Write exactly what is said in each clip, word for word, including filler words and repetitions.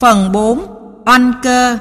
Phần bốn. Oanh cơ.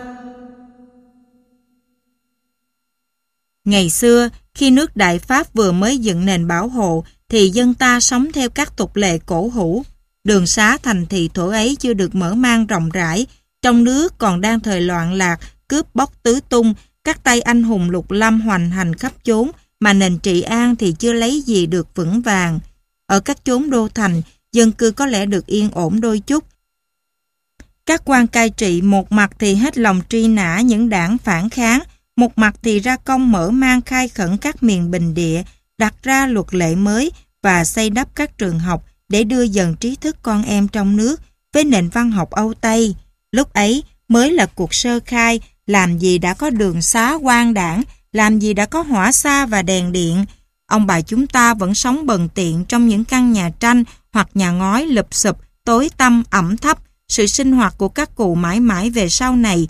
Ngày xưa, khi nước Đại Pháp vừa mới dựng nền bảo hộ, thì dân ta sống theo các tục lệ cổ hủ. Đường xá thành thị thuở ấy chưa được mở mang rộng rãi, trong nước còn đang thời loạn lạc, cướp bóc tứ tung, các tay anh hùng lục lâm hoành hành khắp chốn, mà nền trị an thì chưa lấy gì được vững vàng. Ở các chốn đô thành, dân cư có lẽ được yên ổn đôi chút. Các quan cai trị một mặt thì hết lòng truy nã những đảng phản kháng, một mặt thì ra công mở mang khai khẩn các miền bình địa, đặt ra luật lệ mới và xây đắp các trường học để đưa dần trí thức con em trong nước với nền văn học Âu Tây. Lúc ấy mới là cuộc sơ khai, làm gì đã có đường xá quan đảng, làm gì đã có hỏa xa và đèn điện. Ông bà chúng ta vẫn sống bần tiện trong những căn nhà tranh hoặc nhà ngói lụp xụp, tối tăm, ẩm thấp. Sự sinh hoạt của các cụ mãi mãi về sau này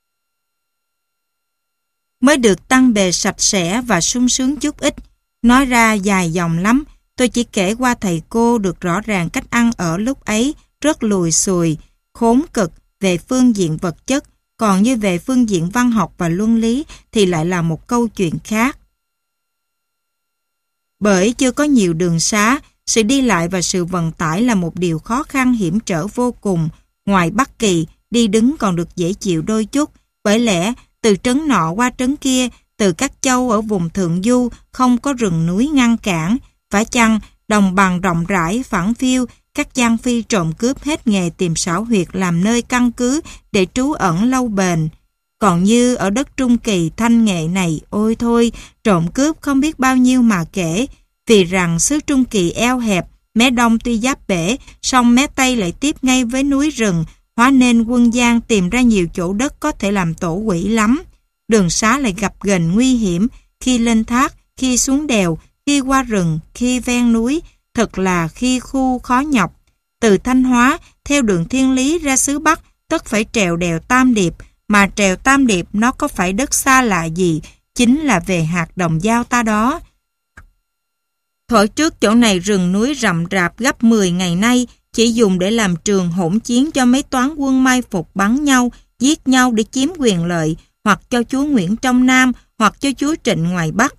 mới được tăng bề sạch sẽ và sung sướng chút ít. Nói ra dài dòng lắm, tôi chỉ kể qua thầy cô được rõ ràng cách ăn ở lúc ấy rất lùi xùi, khốn cực về phương diện vật chất, còn như về phương diện văn học và luân lý thì lại là một câu chuyện khác. Bởi chưa có nhiều đường xá, sự đi lại và sự vận tải là một điều khó khăn hiểm trở vô cùng. Ngoài Bắc Kỳ, đi đứng còn được dễ chịu đôi chút, bởi lẽ từ trấn nọ qua trấn kia, từ các châu ở vùng thượng du không có rừng núi ngăn cản. Phải chăng đồng bằng rộng rãi phẳng phiu, các giang phi trộm cướp hết nghề tìm xảo huyệt làm nơi căn cứ để trú ẩn lâu bền. Còn như ở đất Trung Kỳ Thanh Nghệ này, ôi thôi, trộm cướp không biết bao nhiêu mà kể, vì rằng xứ Trung Kỳ eo hẹp, mé đông tuy giáp bể, song mé tây lại tiếp ngay với núi rừng, hóa nên quân gian tìm ra nhiều chỗ đất có thể làm tổ quỷ lắm. Đường xá lại gập ghềnh nguy hiểm, khi lên thác, khi xuống đèo, khi qua rừng, khi ven núi, thật là khi khu khó nhọc. Từ Thanh Hóa, theo đường Thiên Lý ra xứ Bắc, tất phải trèo đèo Tam Điệp, mà trèo Tam Điệp nó có phải đất xa lạ gì, chính là về hạt Đồng Dao ta đó. Thuở trước chỗ này rừng núi rậm rạp gấp mười ngày nay, chỉ dùng để làm trường hỗn chiến cho mấy toán quân mai phục bắn nhau, giết nhau để chiếm quyền lợi, hoặc cho chúa Nguyễn trong Nam, hoặc cho chúa Trịnh ngoài Bắc.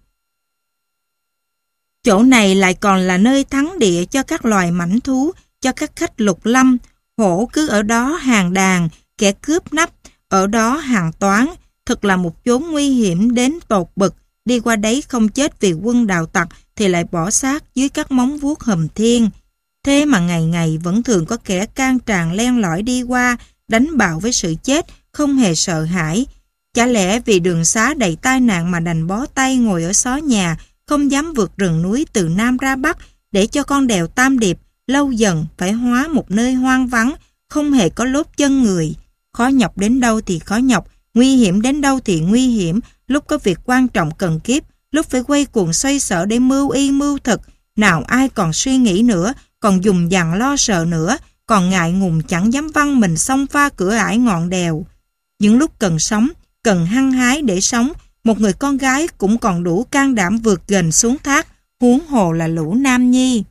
Chỗ này lại còn là nơi thắng địa cho các loài mãnh thú, cho các khách lục lâm. Hổ cứ ở đó hàng đàn, kẻ cướp nắp, ở đó hàng toán. Thật là một chốn nguy hiểm đến tột bực, đi qua đấy không chết vì quân đào tặc thì lại bỏ xác dưới các móng vuốt hùm thiên. Thế mà ngày ngày vẫn thường có kẻ can tràn len lỏi đi qua, đánh bạo với sự chết, không hề sợ hãi. Chả lẽ vì đường xá đầy tai nạn mà đành bó tay ngồi ở xó nhà, không dám vượt rừng núi từ Nam ra Bắc, để cho con đèo Tam Điệp lâu dần phải hóa một nơi hoang vắng, không hề có lốp chân người. Khó nhọc đến đâu thì khó nhọc, nguy hiểm đến đâu thì nguy hiểm, lúc có việc quan trọng cần kiếp, lúc phải quay cuồng xoay sở để mưu y mưu thực, nào ai còn suy nghĩ nữa, còn dùng dằn lo sợ nữa, còn ngại ngùng chẳng dám văng mình xông pha cửa ải ngọn đèo. Những lúc cần sống, cần hăng hái để sống, một người con gái cũng còn đủ can đảm vượt ghềnh xuống thác, huống hồ là lũ nam nhi.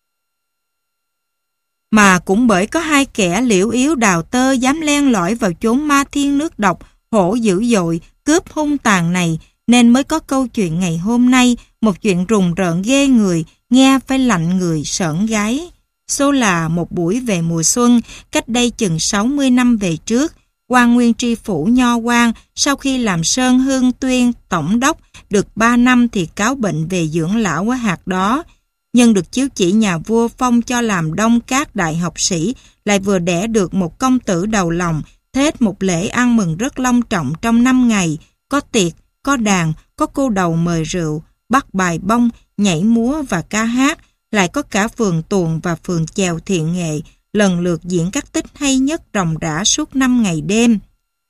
Mà cũng bởi có hai kẻ liễu yếu đào tơ dám len lỏi vào chốn ma thiên nước độc, hổ dữ dội, cướp hung tàn này, nên mới có câu chuyện ngày hôm nay, một chuyện rùng rợn ghê người, nghe phải lạnh người sởn gáy. Số là một buổi về mùa xuân, cách đây chừng sáu mươi năm về trước, Quan Nguyên tri phủ Nho Quan sau khi làm Sơn Hương Tuyên tổng đốc được ba năm thì cáo bệnh về dưỡng lão ở hạt đó. Nhân được chiếu chỉ nhà vua phong cho làm đông các đại học sĩ, lại vừa đẻ được một công tử đầu lòng, thết một lễ ăn mừng rất long trọng trong năm ngày, có tiệc, có đàn, có cô đầu mời rượu, bắt bài bông, nhảy múa và ca hát, lại có cả phường tuồng và phường chèo thiện nghệ, lần lượt diễn các tích hay nhất ròng rã suốt năm ngày đêm.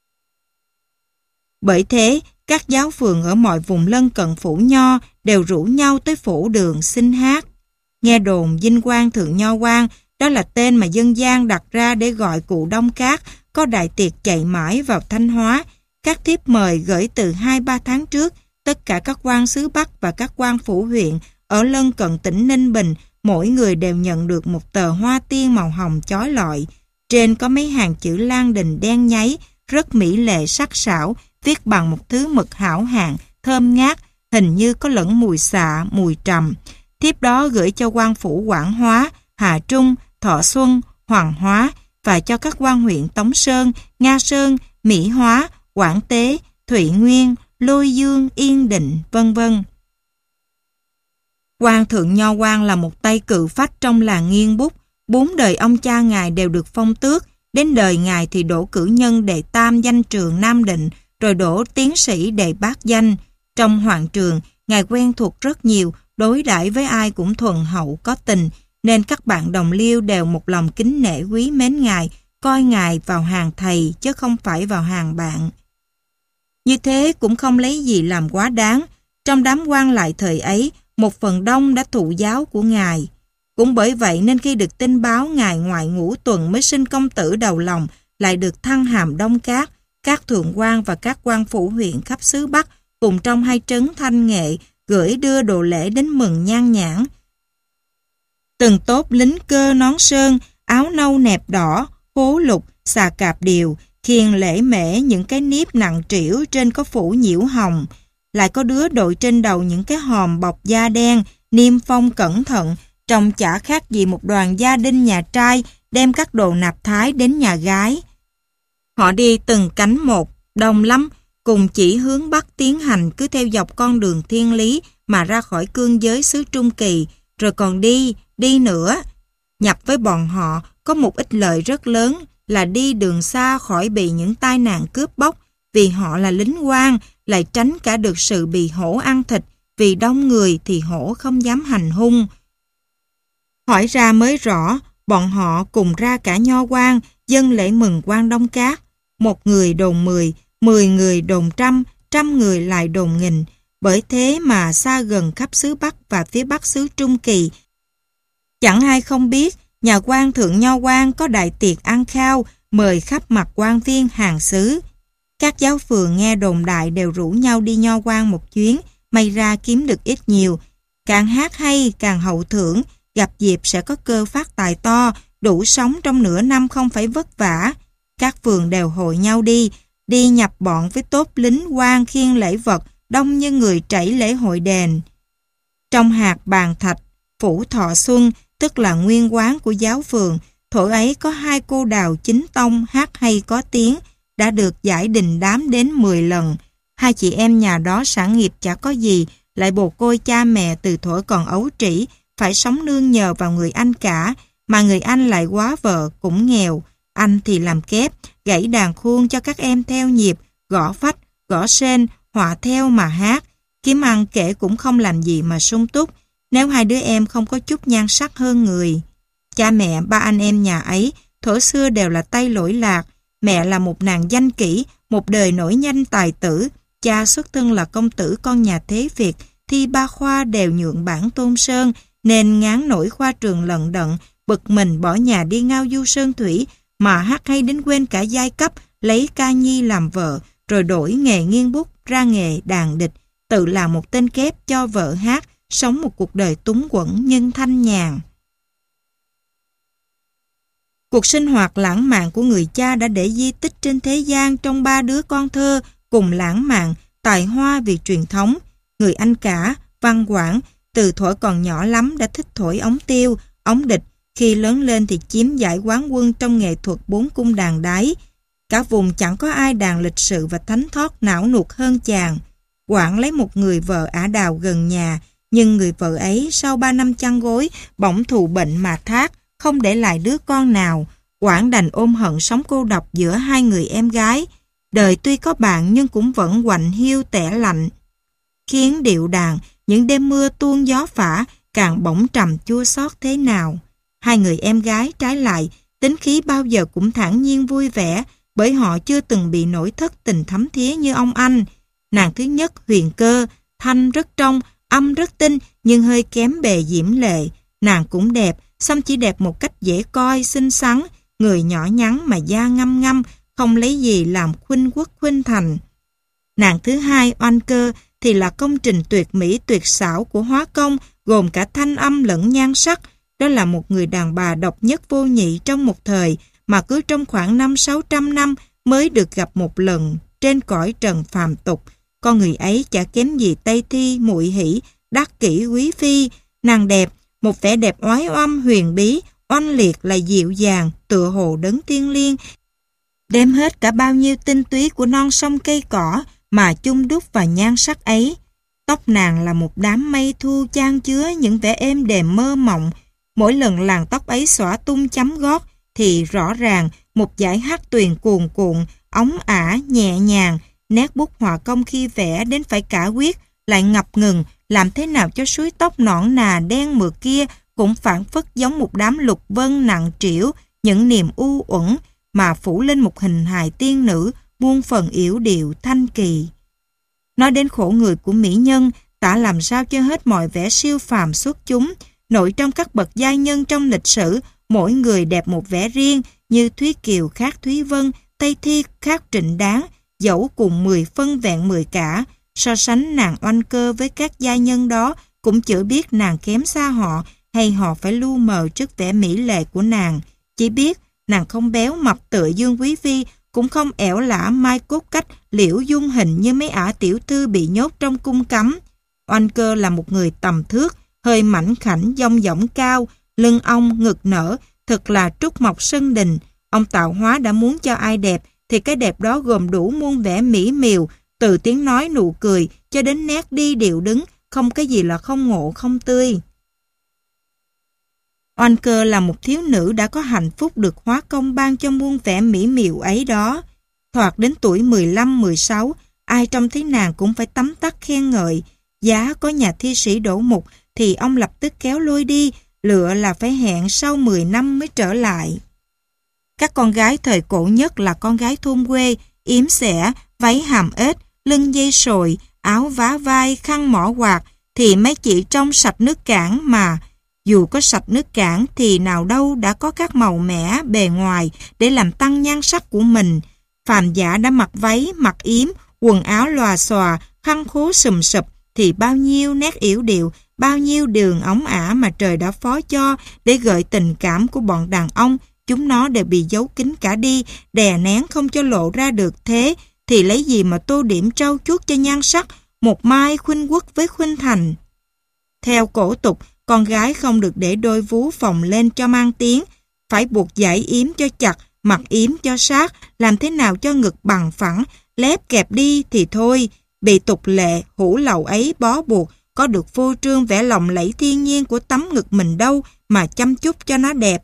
Bởi thế, các giáo phường ở mọi vùng lân cận phủ Nho đều rủ nhau tới phủ đường xin hát. Nghe đồn Vinh Quang Thượng Nho Quan, đó là tên mà dân gian đặt ra để gọi cụ Đông Cát, có đại tiệc chạy mãi vào Thanh Hóa. Các thiếp mời gửi từ hai ba tháng trước, tất cả các quan xứ Bắc và các quan phủ huyện ở lân cận tỉnh Ninh Bình, mỗi người đều nhận được một tờ hoa tiên màu hồng chói lọi. Trên có mấy hàng chữ Lan Đình đen nháy, rất mỹ lệ sắc sảo, viết bằng một thứ mực hảo hạng, thơm ngát, hình như có lẫn mùi xạ, mùi trầm. Thiếp đó gửi cho quan phủ Quảng Hóa, Hà Trung, Thọ Xuân, Hoàng Hóa và cho các quan huyện Tống Sơn, Nga Sơn, Mỹ Hóa, Quảng Tế, Thụy Nguyên, Lôi Dương, Yên Định, vân vân. Quan Thượng Nho Quan là một tay cự phách trong làng nghiên bút. Bốn đời ông cha ngài đều được phong tước, đến đời ngài thì đỗ cử nhân đệ tam danh trường Nam Định, rồi đỗ tiến sĩ đệ bát danh. Trong hoàng trường, ngài quen thuộc rất nhiều, đối đãi với ai cũng thuần hậu có tình, nên các bạn đồng liêu đều một lòng kính nể quý mến ngài, coi ngài vào hàng thầy chứ không phải vào hàng bạn. Như thế cũng không lấy gì làm quá đáng. Trong đám quan lại thời ấy, một phần đông đã thụ giáo của ngài. Cũng bởi vậy nên khi được tin báo ngài ngoại ngũ tuần mới sinh công tử đầu lòng, lại được thăng hàm Đông Cát, các thượng quan và các quan phủ huyện khắp xứ Bắc cùng trong hai trấn Thanh Nghệ gửi đưa đồ lễ đến mừng nhan nhãn. Từng tốp lính cơ nón sơn, áo nâu nẹp đỏ, hố lục, xà cạp điều, khiêng lễ mễ những cái nếp nặng trĩu trên có phủ nhiễu hồng. Lại có đứa đội trên đầu những cái hòm bọc da đen, niêm phong cẩn thận, trông chả khác gì một đoàn gia đình nhà trai đem các đồ nạp thái đến nhà gái. Họ đi từng cánh một, đông lắm, cùng chỉ hướng Bắc tiến hành cứ theo dọc con đường thiên lý mà ra khỏi cương giới xứ Trung Kỳ, rồi còn đi, đi nữa. Nhập với bọn họ có một ích lợi rất lớn là đi đường xa khỏi bị những tai nạn cướp bóc, vì họ là lính quan, lại tránh cả được sự bị hổ ăn thịt, vì đông người thì hổ không dám hành hung. Hỏi ra mới rõ, bọn họ cùng ra cả nho quan, dân lễ mừng quan Đông Cát. Một người đồn mười, mười người đồn trăm, trăm người lại đồn nghìn. Bởi thế mà xa gần khắp xứ Bắc và phía Bắc xứ Trung Kỳ. Chẳng ai không biết, nhà quan Thượng Nho Quan có đại tiệc ăn khao, mời khắp mặt quan viên hàng xứ. Các giáo phường nghe đồn đại đều rủ nhau đi Nho Quan một chuyến, may ra kiếm được ít nhiều. Càng hát hay, càng hậu thưởng, gặp dịp sẽ có cơ phát tài to, đủ sống trong nửa năm không phải vất vả. Các phường đều hội nhau đi, đi nhập bọn với tốp lính quan khiêng lễ vật, đông như người trảy lễ hội đền. Trong hạt Bàn Thạch, phủ Thọ Xuân, tức là nguyên quán của giáo phường, thổ ấy có hai cô đào chính tông hát hay có tiếng, đã được giải đình đám đến mười lần. Hai chị em nhà đó sản nghiệp chả có gì, lại bồ côi cha mẹ từ thuở còn ấu trĩ, phải sống nương nhờ vào người anh cả, mà người anh lại quá vợ cũng nghèo. Anh thì làm kép, gãy đàn khuôn cho các em theo nhịp, gõ phách, gõ sên, họa theo mà hát. Kiếm ăn kể cũng không làm gì mà sung túc, nếu hai đứa em không có chút nhan sắc hơn người. Cha mẹ ba anh em nhà ấy, thuở xưa đều là tay lỗi lạc. Mẹ là một nàng danh kỹ, một đời nổi danh tài tử. Cha xuất thân là công tử con nhà Thế Việt, thi ba khoa đều nhượng bản Tôn Sơn, nên ngán nổi khoa trường lận đận, bực mình bỏ nhà đi ngao du sơn thủy, mà hát hay đến quên cả giai cấp, lấy ca nhi làm vợ, rồi đổi nghề nghiêng bút ra nghề đàn địch, tự làm một tên kép cho vợ hát, sống một cuộc đời túng quẫn nhưng thanh nhàn. Cuộc sinh hoạt lãng mạn của người cha đã để di tích trên thế gian trong ba đứa con thơ cùng lãng mạn, tài hoa vì truyền thống. Người anh cả, Văn Quảng, từ thuở còn nhỏ lắm đã thích thổi ống tiêu, ống địch, khi lớn lên thì chiếm giải quán quân trong nghệ thuật bốn cung đàn đáy. Cả vùng chẳng có ai đàn lịch sự và thánh thót não nuột hơn chàng. Quảng lấy một người vợ ả đào gần nhà, nhưng người vợ ấy sau ba năm chăn gối, bỗng thụ bệnh mà thác, không để lại đứa con nào. Quảng đành ôm hận sống cô độc giữa hai người em gái. Đời tuy có bạn nhưng cũng vẫn quạnh hiu tẻ lạnh. Khiến điệu đàn, những đêm mưa tuôn gió phả, càng bỗng trầm chua xót thế nào. Hai người em gái trái lại, tính khí bao giờ cũng thản nhiên vui vẻ, bởi họ chưa từng bị nổi thất tình thấm thía như ông anh. Nàng thứ nhất Huyền Cơ, thanh rất trong, âm rất tinh, nhưng hơi kém bề diễm lệ. Nàng cũng đẹp, xăm chỉ đẹp một cách dễ coi, xinh xắn, người nhỏ nhắn mà da ngăm ngăm, không lấy gì làm khuynh quốc khuynh thành. Nàng thứ hai Oanh Cơ thì là công trình tuyệt mỹ tuyệt xảo của hóa công, gồm cả thanh âm lẫn nhan sắc. Đó là một người đàn bà độc nhất vô nhị trong một thời, mà cứ trong khoảng năm sáu trăm năm mới được gặp một lần trên cõi trần phàm tục. Con người ấy chả kém gì Tây Thi, Muội Hỷ, Đắc Kỷ, Quý Phi. Nàng đẹp, một vẻ đẹp oái oăm huyền bí, oanh liệt là dịu dàng, tựa hồ đấng thiên liêng, đem hết cả bao nhiêu tinh túy của non sông cây cỏ mà chung đúc vào nhan sắc ấy. Tóc nàng là một đám mây thu chan chứa những vẻ êm đềm mơ mộng. Mỗi lần làn tóc ấy xõa tung chấm gót thì rõ ràng một dải hát tuyền cuồn cuộn, óng ả, nhẹ nhàng. Nét bút họa công khi vẽ đến phải cả quyết, lại ngập ngừng, làm thế nào cho suối tóc nõn nà đen mượt kia cũng phảng phất giống một đám lục vân nặng trĩu, những niềm u uẩn mà phủ lên một hình hài tiên nữ muôn phần yểu điệu thanh kỳ. Nói đến khổ người của mỹ nhân, tả làm sao cho hết mọi vẻ siêu phàm xuất chúng. Nội trong các bậc giai nhân trong lịch sử, mỗi người đẹp một vẻ riêng, như Thúy Kiều khác Thúy Vân, Tây Thi khác Trịnh Đáng, dẫu cùng mười phân vẹn mười cả. So sánh nàng Oanh Cơ với các giai nhân đó cũng chưa biết nàng kém xa họ, hay họ phải lu mờ trước vẻ mỹ lệ của nàng. Chỉ biết nàng không béo mập tựa Dương Quý Phi, cũng không ẻo lả mai cốt cách, liễu dung hình như mấy ả tiểu thư bị nhốt trong cung cấm. Oanh Cơ là một người tầm thước, hơi mảnh khảnh, dong dỏng cao, lưng ong, ngực nở, thật là trúc mộc sân đình. Ông tạo hóa đã muốn cho ai đẹp, thì cái đẹp đó gồm đủ muôn vẻ mỹ miều, từ tiếng nói nụ cười cho đến nét đi điệu đứng, không cái gì là không ngộ không tươi. Oanh Cơ là một thiếu nữ đã có hạnh phúc được hóa công ban cho muôn vẻ mỹ miều ấy đó. Thoạt đến tuổi mười lăm mười sáu, ai trông thấy nàng cũng phải tấm tắc khen ngợi. Giá có nhà thi sĩ đổ mục thì ông lập tức kéo lôi đi, lựa là phải hẹn sau mười năm mới trở lại. Các con gái thời cổ nhất là con gái thôn quê, yếm xẻ, váy hàm ếch, lưng dây sồi, áo vá vai, khăn mỏ quạt, thì mấy chị trông sạch nước cảng mà. Dù có sạch nước cảng thì nào đâu đã có các màu mẻ bề ngoài để làm tăng nhan sắc của mình. Phàm giả đã mặc váy, mặc yếm, quần áo lòa xòa, khăn khố sùm sụp thì bao nhiêu nét yểu điệu, bao nhiêu đường óng ả mà trời đã phó cho để gợi tình cảm của bọn đàn ông, chúng nó đều bị giấu kín cả đi, đè nén không cho lộ ra được. Thế thì lấy gì mà tô điểm trau chuốt cho nhan sắc, một mai khuynh quốc với khuynh thành. Theo cổ tục, con gái không được để đôi vú phồng lên cho mang tiếng, phải buộc dải yếm cho chặt, mặt yếm cho sát, làm thế nào cho ngực bằng phẳng, lép kẹp đi thì thôi. Bị tục lệ, hủ lậu ấy bó buộc, có được phô trương vẻ lộng lẫy thiên nhiên của tấm ngực mình đâu mà chăm chút cho nó đẹp.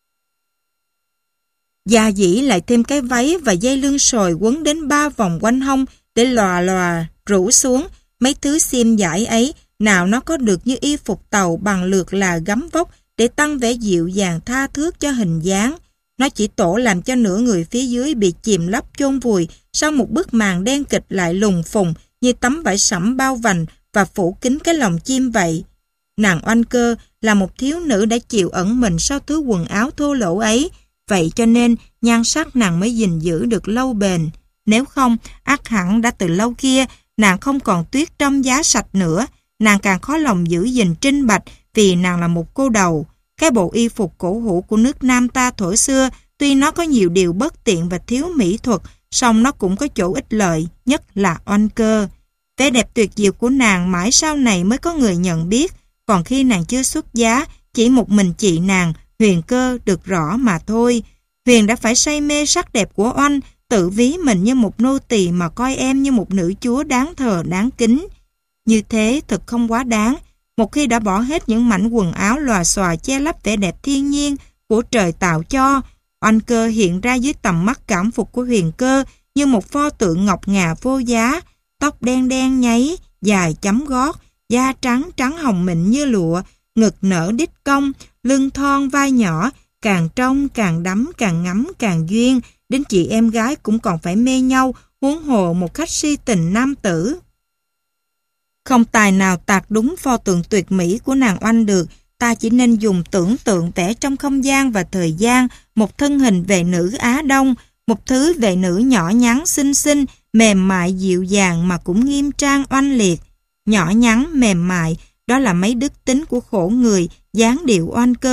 Gia dĩ lại thêm cái váy và dây lưng sồi quấn đến ba vòng quanh hông để lòa lòa rủ xuống. Mấy thứ xiêm dải ấy, nào nó có được như y phục tàu bằng lượt là gấm vóc để tăng vẻ dịu dàng tha thước cho hình dáng. Nó chỉ tổ làm cho nửa người phía dưới bị chìm lấp chôn vùi sau một bức màn đen kịch lại lùng phùng như tấm vải sẫm bao vành và phủ kín cái lòng chim vậy. Nàng Oanh Cơ là một thiếu nữ đã chịu ẩn mình sau thứ quần áo thô lỗ ấy, vậy cho nên nhan sắc nàng mới gìn giữ được lâu bền. Nếu không, ắt hẳn đã từ lâu kia nàng không còn tuyết trong giá sạch nữa. Nàng càng khó lòng giữ gìn trinh bạch vì nàng là một cô đầu. Cái bộ y phục cổ hủ của nước Nam ta thuở xưa, tuy nó có nhiều điều bất tiện và thiếu mỹ thuật, song nó cũng có chỗ ích lợi, nhất là Oanh Cơ. Vẻ đẹp tuyệt diệu của nàng mãi sau này mới có người nhận biết, còn khi nàng chưa xuất giá, chỉ một mình chị nàng, Huyền Cơ, được rõ mà thôi. Huyền đã phải say mê sắc đẹp của Oanh, tự ví mình như một nô tỳ mà coi em như một nữ chúa đáng thờ đáng kính. Như thế thật không quá đáng. Một khi đã bỏ hết những mảnh quần áo lòa xòa che lấp vẻ đẹp thiên nhiên của trời tạo cho, Oanh Cơ hiện ra dưới tầm mắt cảm phục của Huyền Cơ như một pho tượng ngọc ngà vô giá, tóc đen đen nháy, dài chấm gót, da trắng trắng hồng mịn như lụa, ngực nở đít cong, lưng thon vai nhỏ, càng trông càng đắm, càng ngắm càng duyên, đến chị em gái cũng còn phải mê nhau, huống hồ một khách si tình nam tử. Không tài nào tạc đúng pho tượng tuyệt mỹ của nàng Oanh được, ta chỉ nên dùng tưởng tượng vẽ trong không gian và thời gian một thân hình vệ nữ Á Đông, một thứ vệ nữ nhỏ nhắn xinh xinh, mềm mại dịu dàng mà cũng nghiêm trang oanh liệt. Nhỏ nhắn, mềm mại, đó là mấy đức tính của khổ người, dáng điệu Oanh Cơ,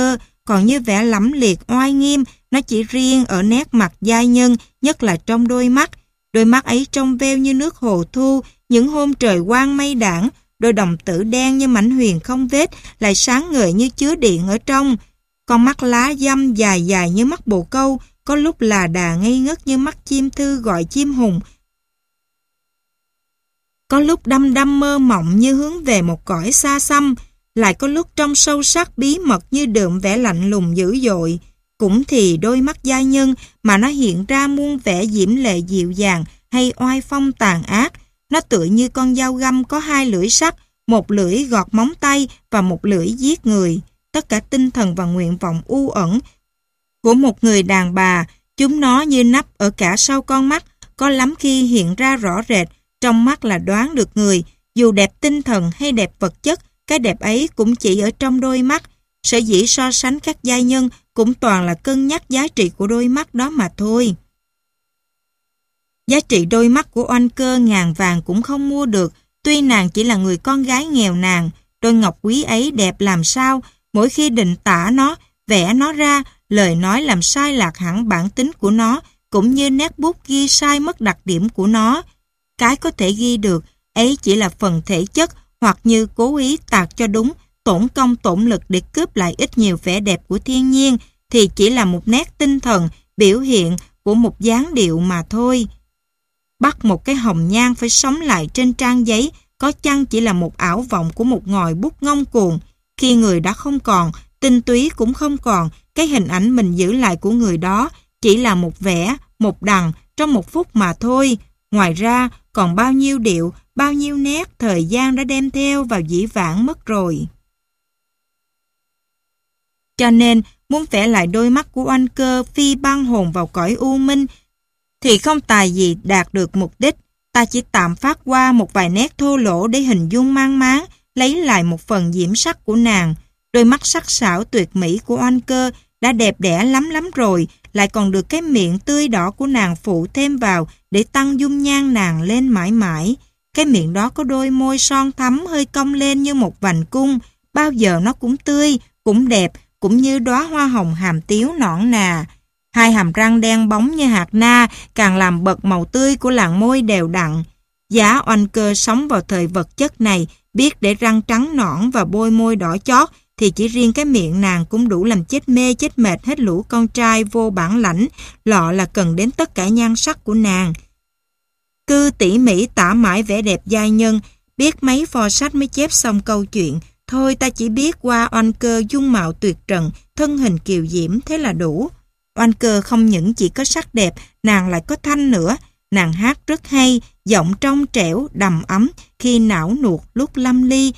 còn như vẻ lẫm liệt oai nghiêm, nó chỉ riêng ở nét mặt giai nhân, nhất là trong đôi mắt. Đôi mắt ấy trong veo như nước hồ thu, những hôm trời quang mây đãng, đôi đồng tử đen như mảnh huyền không vết, lại sáng ngời như chứa điện ở trong. Con mắt lá dăm dài dài như mắt bồ câu, có lúc là đà ngây ngất như mắt chim thư gọi chim hùng. Có lúc đăm đăm mơ mộng như hướng về một cõi xa xăm, lại có lúc trong sâu sắc bí mật như đượm vẻ lạnh lùng dữ dội. Cũng thì đôi mắt giai nhân mà nó hiện ra muôn vẻ diễm lệ dịu dàng hay oai phong tàn ác. Nó tựa như con dao găm có hai lưỡi sắc, một lưỡi gọt móng tay và một lưỡi giết người. Tất cả tinh thần và nguyện vọng u ẩn của một người đàn bà, chúng nó như nắp ở cả sau con mắt, có lắm khi hiện ra rõ rệt, trong mắt là đoán được người. Dù đẹp tinh thần hay đẹp vật chất, cái đẹp ấy cũng chỉ ở trong đôi mắt. Sở dĩ so sánh các giai nhân cũng toàn là cân nhắc giá trị của đôi mắt đó mà thôi. Giá trị đôi mắt của Oanh Cơ ngàn vàng cũng không mua được, tuy nàng chỉ là người con gái nghèo nàn. Đôi ngọc quý ấy đẹp làm sao, mỗi khi định tả nó, vẽ nó ra, lời nói làm sai lạc hẳn bản tính của nó, cũng như nét bút ghi sai mất đặc điểm của nó. Cái có thể ghi được, ấy chỉ là phần thể chất, hoặc như cố ý tạc cho đúng, tổn công tổn lực để cướp lại ít nhiều vẻ đẹp của thiên nhiên, thì chỉ là một nét tinh thần, biểu hiện của một dáng điệu mà thôi. Bắt một cái hồng nhan phải sống lại trên trang giấy, có chăng chỉ là một ảo vọng của một ngòi bút ngông cuồng. Khi người đã không còn, tinh túy cũng không còn, cái hình ảnh mình giữ lại của người đó chỉ là một vẽ, một đằng trong một phút mà thôi. Ngoài ra, còn bao nhiêu điệu, bao nhiêu nét thời gian đã đem theo vào dĩ vãng mất rồi. Cho nên, muốn vẽ lại đôi mắt của Oanh Cơ phi băng hồn vào cõi u minh, thì không tài gì đạt được mục đích. Ta chỉ tạm phát qua một vài nét thô lỗ để hình dung mang máng, lấy lại một phần diễm sắc của nàng. Đôi mắt sắc sảo tuyệt mỹ của Oanh Cơ đã đẹp đẽ lắm lắm rồi, lại còn được cái miệng tươi đỏ của nàng phụ thêm vào để tăng dung nhan nàng lên mãi mãi. Cái miệng đó có đôi môi son thắm hơi cong lên như một vành cung, bao giờ nó cũng tươi, cũng đẹp, cũng như đóa hoa hồng hàm tiếu nõn nà. Hai hàm răng đen bóng như hạt na càng làm bật màu tươi của làn môi đều đặn. Giá Oanh Cơ sống vào thời vật chất này, biết để răng trắng nõn và bôi môi đỏ chót, thì chỉ riêng cái miệng nàng cũng đủ làm chết mê chết mệt hết lũ con trai vô bản lãnh, lọ là cần đến tất cả nhan sắc của nàng. Cứ tỉ mỉ tả mãi vẻ đẹp giai nhân, biết mấy phò sách mới chép xong câu chuyện. Thôi ta chỉ biết qua Oanh Cơ dung mạo tuyệt trần, thân hình kiều diễm, thế là đủ. Oanh Cơ không những chỉ có sắc đẹp, nàng lại có thanh nữa. Nàng hát rất hay, giọng trong trẻo, đầm ấm, khi não nuột lúc lâm ly.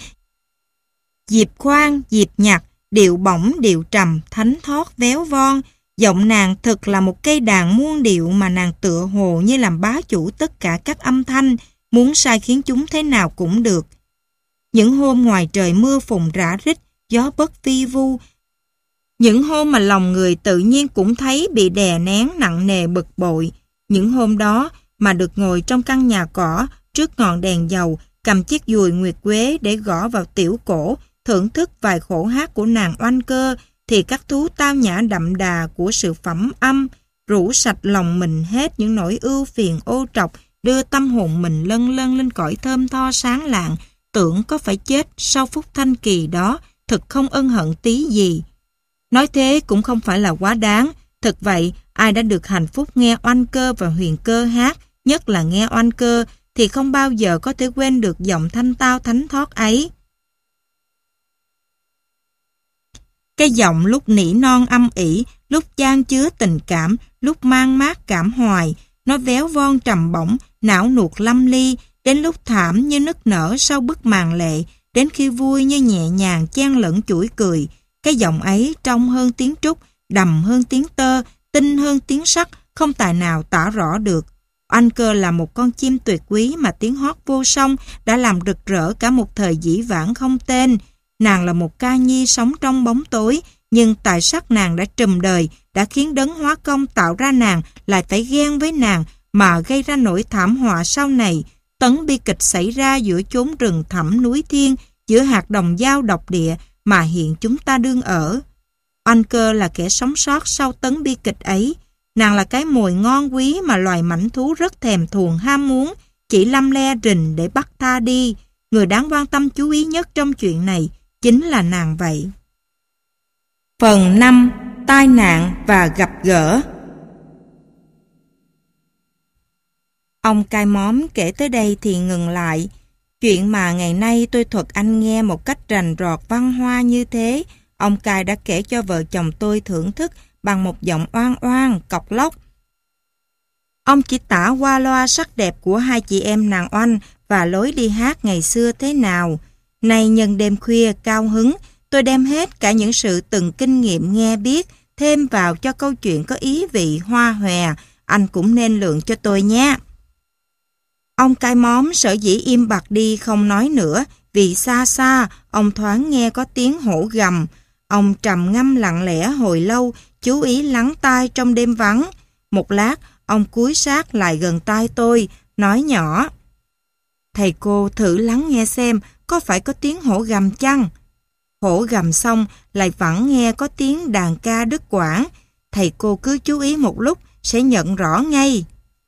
Dịp khoan, dịp nhạc, điệu bổng, điệu trầm, thánh thót, véo von. Giọng nàng thực là một cây đàn muôn điệu mà nàng tựa hồ như làm bá chủ tất cả các âm thanh, muốn sai khiến chúng thế nào cũng được. Những hôm ngoài trời mưa phùn rã rít, gió bất vi vu, những hôm mà lòng người tự nhiên cũng thấy bị đè nén nặng nề bực bội. Những hôm đó mà được ngồi trong căn nhà cỏ trước ngọn đèn dầu, cầm chiếc dùi nguyệt quế để gõ vào tiểu cổ, thưởng thức vài khổ hát của nàng Oanh Cơ, thì các thú tao nhã đậm đà của sự phẩm âm rủ sạch lòng mình hết những nỗi ưu phiền ô trọc, đưa tâm hồn mình lân lân lên cõi thơm tho sáng lạng, tưởng có phải chết sau phút thanh kỳ đó, thực không ân hận tí gì. Nói thế cũng không phải là quá đáng. Thực vậy, ai đã được hạnh phúc nghe Oanh Cơ và Huyền Cơ hát, nhất là nghe Oanh Cơ, thì không bao giờ có thể quên được giọng thanh tao thánh thót ấy. Cái giọng lúc nỉ non âm ỉ, lúc chan chứa tình cảm, lúc mang mát cảm hoài, nó véo von trầm bổng, não nuột lâm ly, đến lúc thảm như nức nở sau bức màn lệ, đến khi vui như nhẹ nhàng chen lẫn chuỗi cười. Cái giọng ấy trong hơn tiếng trúc, đầm hơn tiếng tơ, tinh hơn tiếng sắt, không tài nào tả rõ được. Oanh Cơ là một con chim tuyệt quý mà tiếng hót vô song đã làm rực rỡ cả một thời dĩ vãng không tên. Nàng là một ca nhi sống trong bóng tối, nhưng tài sắc nàng đã trùm đời, đã khiến đấng hóa công tạo ra nàng lại phải ghen với nàng mà gây ra nỗi thảm họa sau này. Tấn bi kịch xảy ra giữa chốn rừng thẳm núi thiên, giữa hạt đồng dao độc địa mà hiện chúng ta đương ở. Oanh Cơ là kẻ sống sót sau tấn bi kịch ấy. Nàng là cái mồi ngon quý mà loài mãnh thú rất thèm thuồng ham muốn, chỉ lăm le rình để bắt ta đi. Người đáng quan tâm chú ý nhất trong chuyện này chính là nàng vậy. Phần năm. Tai nạn và gặp gỡ. Ông cai móm kể tới đây thì ngừng lại. Chuyện mà ngày nay tôi thuật anh nghe một cách rành rọt văn hoa như thế, ông cai đã kể cho vợ chồng tôi thưởng thức bằng một giọng oan oan, cọc lóc. Ông chỉ tả qua loa sắc đẹp của hai chị em nàng Oanh và lối đi hát ngày xưa thế nào. Nay nhân đêm khuya cao hứng, tôi đem hết cả những sự từng kinh nghiệm nghe biết, thêm vào cho câu chuyện có ý vị hoa hòe, anh cũng nên lượng cho tôi nhé. Ông cai móm sở dĩ im bặt đi không nói nữa, vì xa xa, ông thoáng nghe có tiếng hổ gầm. Ông trầm ngâm lặng lẽ hồi lâu, chú ý lắng tai trong đêm vắng. Một lát, ông cúi sát lại gần tai tôi, nói nhỏ. Thầy cô thử lắng nghe xem, có phải có tiếng hổ gầm chăng? Hổ gầm xong, lại vẫn nghe có tiếng đàn ca đứt quãng. Thầy cô cứ chú ý một lúc, sẽ nhận rõ ngay.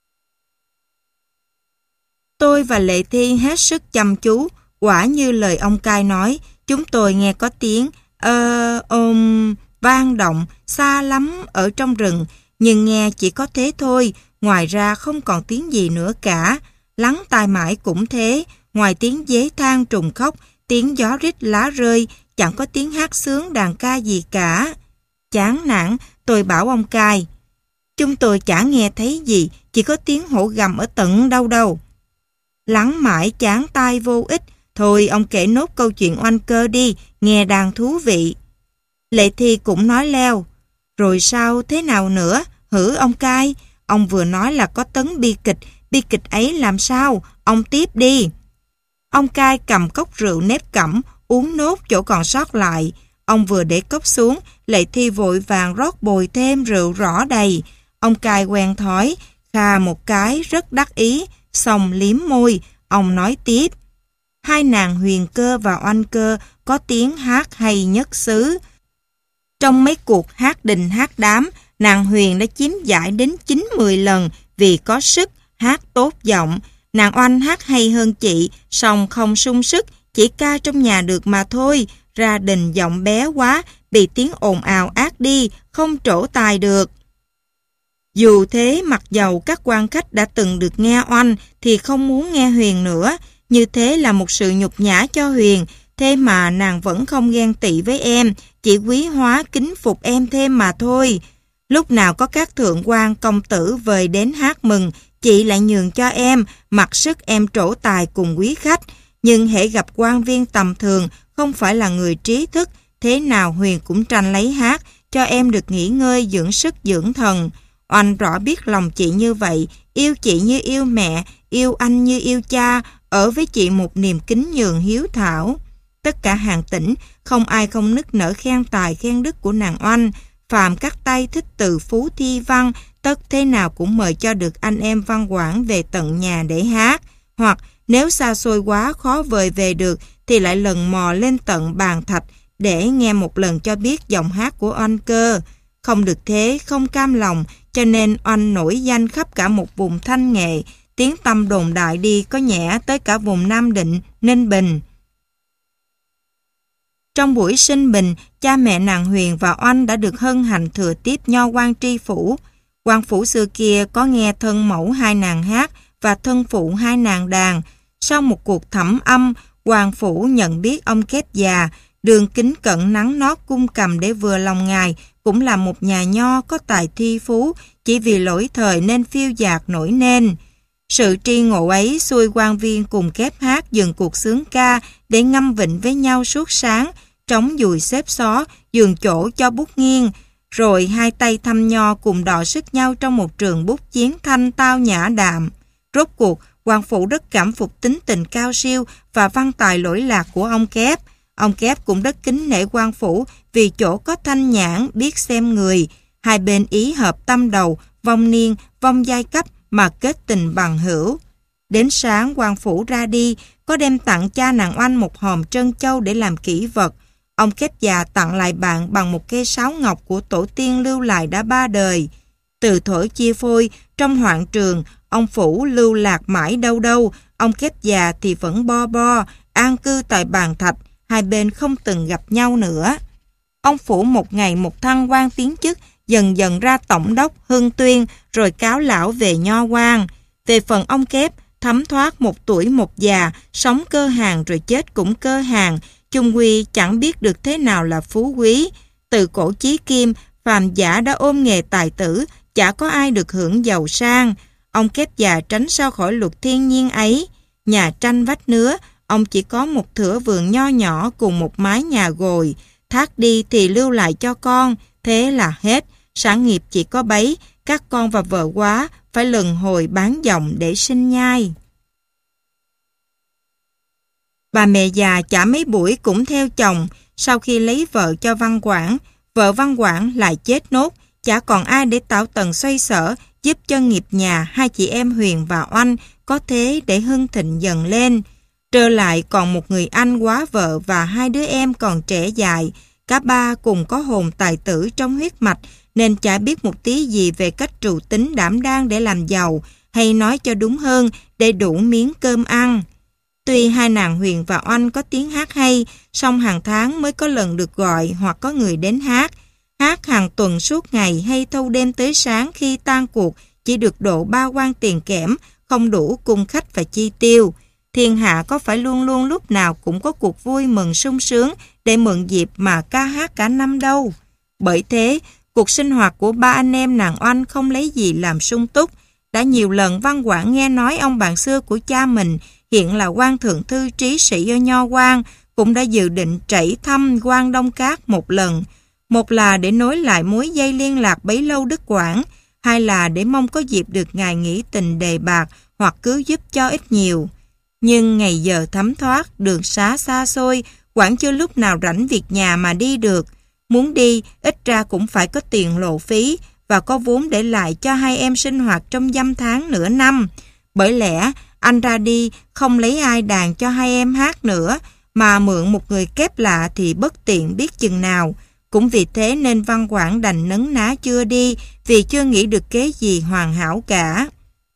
Tôi và Lệ Thi hết sức chăm chú, quả như lời ông cai nói, chúng tôi nghe có tiếng ơ ôm vang động xa lắm ở trong rừng, nhưng nghe chỉ có thế thôi, ngoài ra không còn tiếng gì nữa cả. Lắng tai mãi cũng thế, ngoài tiếng dế than trùng khóc, tiếng gió rít lá rơi, chẳng có tiếng hát sướng đàn ca gì cả. Chán nản, tôi bảo ông cai, chúng tôi chả nghe thấy gì, chỉ có tiếng hổ gầm ở tận đâu đâu. Lắng mãi chán tai vô ích, thôi ông kể nốt câu chuyện Oanh Cơ đi, nghe đàn thú vị. Lệ Thi cũng nói leo, rồi sao thế nào nữa, hử ông cai, ông vừa nói là có tấn bi kịch, bi kịch ấy làm sao, ông tiếp đi. Ông cai cầm cốc rượu nếp cẩm, uống nốt chỗ còn sót lại. Ông vừa để cốc xuống, Lệ Thi vội vàng rót bồi thêm rượu rõ đầy. Ông cai quen thói, khà một cái rất đắc ý, xong liếm môi, ông nói tiếp. Hai nàng Huyền Cơ và Oanh Cơ có tiếng hát hay nhất xứ. Trong mấy cuộc hát đình hát đám, nàng Huyền đã chiếm giải đến chín mười lần vì có sức, hát tốt giọng. Nàng Oanh hát hay hơn chị, song không sung sức, chỉ ca trong nhà được mà thôi. Ra đình giọng bé quá, bị tiếng ồn ào át đi, không trổ tài được. Dù thế, mặc dầu các quan khách đã từng được nghe Oanh thì không muốn nghe Huyền nữa. Như thế là một sự nhục nhã cho Huyền, thế mà nàng vẫn không ghen tị với em, chỉ quý hóa kính phục em thêm mà thôi. Lúc nào có các thượng quan công tử vời đến hát mừng, chị lại nhường cho em, mặc sức em trổ tài cùng quý khách. Nhưng hễ gặp quan viên tầm thường, không phải là người trí thức, thế nào Huyền cũng tranh lấy hát, cho em được nghỉ ngơi dưỡng sức dưỡng thần. Oanh rõ biết lòng chị như vậy, yêu chị như yêu mẹ, yêu anh như yêu cha, ở với chị một niềm kính nhường hiếu thảo. Tất cả hàng tỉnh, không ai không nức nở khen tài khen đức của nàng Oanh. Phàm các tay thích từ phú thi văn, tất thế nào cũng mời cho được anh em văn quản về tận nhà để hát. Hoặc nếu xa xôi quá khó vời về được, thì lại lần mò lên tận Bàn Thạch để nghe một lần cho biết giọng hát của Oanh Cơ. Không được thế, không cam lòng, cho nên Oanh nổi danh khắp cả một vùng thanh nghệ, tiếng tăm đồn đại đi có nhẽ tới cả vùng Nam Định, Ninh Bình. Trong buổi sinh bình, cha mẹ nàng Huyền và Oanh đã được hân hạnh thừa tiếp nho quan tri phủ. Quan phủ xưa kia có nghe thân mẫu hai nàng hát và thân phụ hai nàng đàn. Sau một cuộc thẩm âm, quan phủ nhận biết ông Kép già, đường kính cận nắng nót cung cầm để vừa lòng ngài, cũng là một nhà nho có tài thi phú, chỉ vì lỗi thời nên phiêu dạt nổi nên. Sự tri ngộ ấy xuôi quan viên cùng Kép hát dừng cuộc sướng ca để ngâm vịnh với nhau suốt sáng, trống dùi xếp xó, giường chỗ cho bút nghiêng, rồi hai tay thăm nho cùng đọ sức nhau trong một trường bút chiến thanh tao nhã đạm. Rốt cuộc, quan phủ rất cảm phục tính tình cao siêu và văn tài lỗi lạc của ông Kép. Ông Kép cũng rất kính nể quan phủ vì chỗ có thanh nhãn biết xem người. Hai bên ý hợp tâm đầu, vong niên, vong giai cấp mà kết tình bằng hữu. Đến sáng quan phủ ra đi, có đem tặng cha nàng Oanh một hòm trân châu để làm kỷ vật. Ông Kép già tặng lại bạn bằng một cây sáo ngọc của tổ tiên lưu lại đã ba đời. Từ thuở chia phôi, trong hoạn trường, ông Phủ lưu lạc mãi đâu đâu, ông Kép già thì vẫn bo bo, an cư tại Bàn Thạch, hai bên không từng gặp nhau nữa. Ông Phủ một ngày một thăng quan tiến chức, dần dần ra tổng đốc Hưng Tuyên, rồi cáo lão về nho quan. Về phần ông Kép, thấm thoát một tuổi một già, sống cơ hàng rồi chết cũng cơ hàng, chung quy chẳng biết được thế nào là phú quý. Từ cổ chí kim, phàm giả đã ôm nghề tài tử, chả có ai được hưởng giàu sang. Ông Kép già tránh sao khỏi luật thiên nhiên ấy. Nhà tranh vách nứa, ông chỉ có một thửa vườn nho nhỏ cùng một mái nhà gồi. Thác đi thì lưu lại cho con, thế là hết. Sản nghiệp chỉ có bấy, các con và vợ quá phải lần hồi bán dòng để sinh nhai. Bà mẹ già chả mấy buổi cũng theo chồng. Sau khi lấy vợ cho Văn Quảng, vợ Văn Quảng lại chết nốt, chả còn ai để tạo tần xoay sở, giúp cho nghiệp nhà hai chị em Huyền và Oanh có thế để hưng thịnh dần lên. Trở lại còn một người anh quá vợ và hai đứa em còn trẻ dại. Cả ba cùng có hồn tài tử trong huyết mạch, nên chả biết một tí gì về cách trù tính đảm đang để làm giàu, hay nói cho đúng hơn, để đủ miếng cơm ăn. Tuy hai nàng Huyền và Oanh có tiếng hát hay, song hàng tháng mới có lần được gọi hoặc có người đến hát. Hát hàng tuần suốt ngày hay thâu đêm tới sáng khi tan cuộc chỉ được độ ba quan tiền kẽm, không đủ cung khách và chi tiêu. Thiên hạ có phải luôn luôn lúc nào cũng có cuộc vui mừng sung sướng để mượn dịp mà ca hát cả năm đâu. Bởi thế, cuộc sinh hoạt của ba anh em nàng Oanh không lấy gì làm sung túc. Đã nhiều lần Văn Quảng nghe nói ông bạn xưa của cha mình, hiện là quan thượng thư trí sĩ ở Nho Quan, cũng đã dự định trảy thăm quan Đông Cát một lần. Một là để nối lại mối dây liên lạc bấy lâu đứt quãng, hai là để mong có dịp được ngài nghĩ tình đề bạc hoặc cứu giúp cho ít nhiều. Nhưng ngày giờ thấm thoát, đường xá xa xôi, Quảng chưa lúc nào rảnh việc nhà mà đi được. Muốn đi, ít ra cũng phải có tiền lộ phí và có vốn để lại cho hai em sinh hoạt trong dăm tháng nửa năm. Bởi lẽ, anh ra đi không lấy ai đàn cho hai em hát nữa, mà mượn một người kép lạ thì bất tiện biết chừng nào. Cũng vì thế nên Văn Quảng đành nấn ná chưa đi, vì chưa nghĩ được kế gì hoàn hảo cả.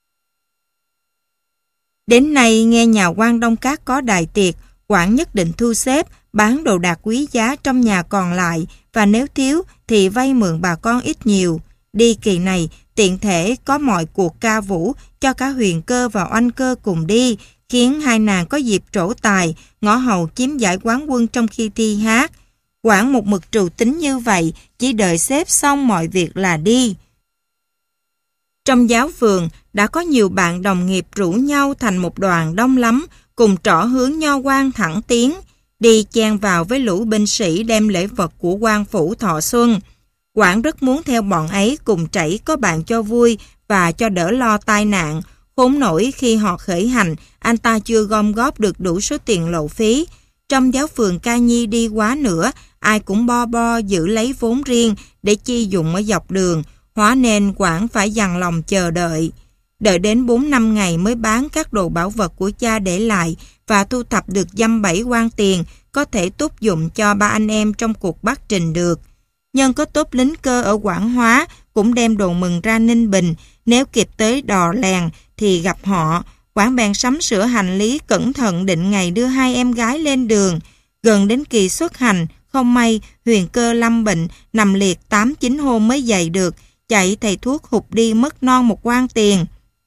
Đến nay nghe nhà quan Đông Cát có đại tiệc, Quảng nhất định thu xếp, bán đồ đạc quý giá trong nhà còn lại, và nếu thiếu thì vay mượn bà con ít nhiều. Đi kỳ này, tiện thể có mọi cuộc ca vũ cho cả Huyền Cơ và Oanh Cơ cùng đi, khiến hai nàng có dịp trổ tài, ngõ hầu chiếm giải quán quân trong khi thi hát. Quảng một mực trù tính như vậy, chỉ đợi xếp xong mọi việc là đi. Trong giáo phường, đã có nhiều bạn đồng nghiệp rủ nhau thành một đoàn đông lắm, cùng trỏ hướng Nho Quan thẳng tiến, đi chen vào với lũ binh sĩ đem lễ vật của quan phủ thọ xuân. Quảng rất muốn theo bọn ấy cùng chảy có bạn cho vui và cho đỡ lo tai nạn. Khốn nổi khi họ khởi hành, anh ta chưa gom góp được đủ số tiền lộ phí. Trong giáo phường ca nhi đi quá nữa, ai cũng bo bo giữ lấy vốn riêng để chi dụng ở dọc đường, hóa nên Quảng phải dằn lòng chờ đợi. Đợi đến bốn năm ngày mới bán các đồ bảo vật của cha để lại và thu thập được dăm bảy quan tiền có thể túc dụng cho ba anh em trong cuộc bắt trình được. Nhân có tốp lính cơ ở Quảng Hóa cũng đem đồ mừng ra Ninh Bình, nếu kịp tới Đò Lèn thì gặp họ. Quảng bèn sắm sửa hành lý cẩn thận định ngày đưa hai em gái lên đường. Gần đến kỳ xuất hành, không may Huyền Cơ lâm bệnh, nằm liệt tám chín hôm mới dậy được, chạy thầy thuốc hụt đi mất non một quan tiền.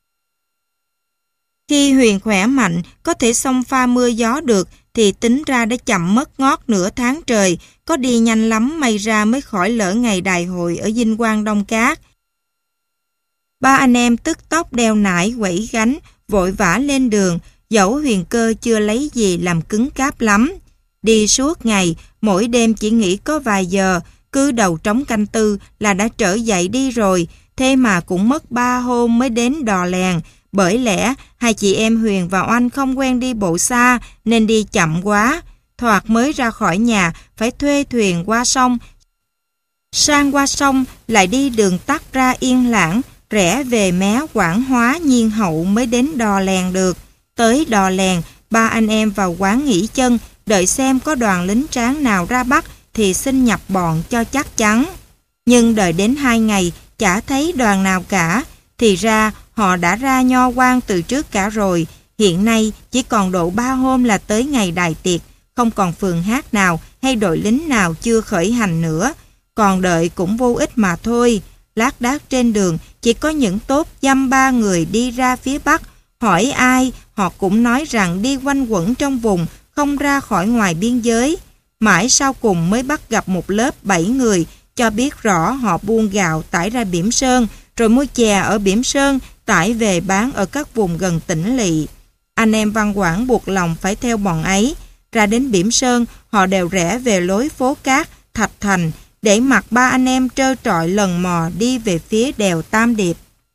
Khi Huyền khỏe mạnh, có thể xông pha mưa gió được, thì tính ra đã chậm mất ngót nửa tháng trời, có đi nhanh lắm may ra mới khỏi lỡ ngày đại hội ở Vinh Quang Đông Cát. Ba anh em tức tốc đeo nải quẩy gánh, vội vã lên đường, dẫu Huyền Cơ chưa lấy gì làm cứng cáp lắm. Đi suốt ngày, mỗi đêm chỉ nghỉ có vài giờ, cứ đầu trống canh tư là đã trở dậy đi rồi, thế mà cũng mất ba hôm mới đến Đò Lèn. Bởi lẽ hai chị em Huyền và Oanh không quen đi bộ xa nên đi chậm quá. Thoạt mới ra khỏi nhà phải thuê thuyền qua sông, sang qua sông lại đi đường tắt ra Yên Lãng, rẽ về mé Quảng Hóa Nhiên Hậu mới đến Đò Lèn được. Tới Đò Lèn, ba anh em vào quán nghỉ chân, đợi xem có đoàn lính tráng nào ra bắt thì xin nhập bọn cho chắc chắn. Nhưng đợi đến hai ngày, chả thấy đoàn nào cả, thì ra họ đã ra Nho Quan từ trước cả rồi. Hiện nay chỉ còn độ ba hôm là tới ngày đại tiệc, không còn phường hát nào hay đội lính nào chưa khởi hành nữa. Còn đợi cũng vô ích mà thôi. Lác đác trên đường chỉ có những tốp dăm ba người đi ra phía Bắc. Hỏi ai, họ cũng nói rằng đi quanh quẩn trong vùng, không ra khỏi ngoài biên giới. Mãi sau cùng mới bắt gặp một lớp bảy người, cho biết rõ họ buôn gạo tải ra Bỉm Sơn, rồi mua chè ở Bỉm Sơn, tải về bán ở các vùng gần tỉnh lỵ. Anh em Văn Quảng buộc lòng phải theo bọn ấy. Ra đến Bỉm Sơn, họ đều rẽ về lối phố Cát, Thạch Thành, để mặc ba anh em trơ trọi lần mò đi về phía đèo Tam Điệp.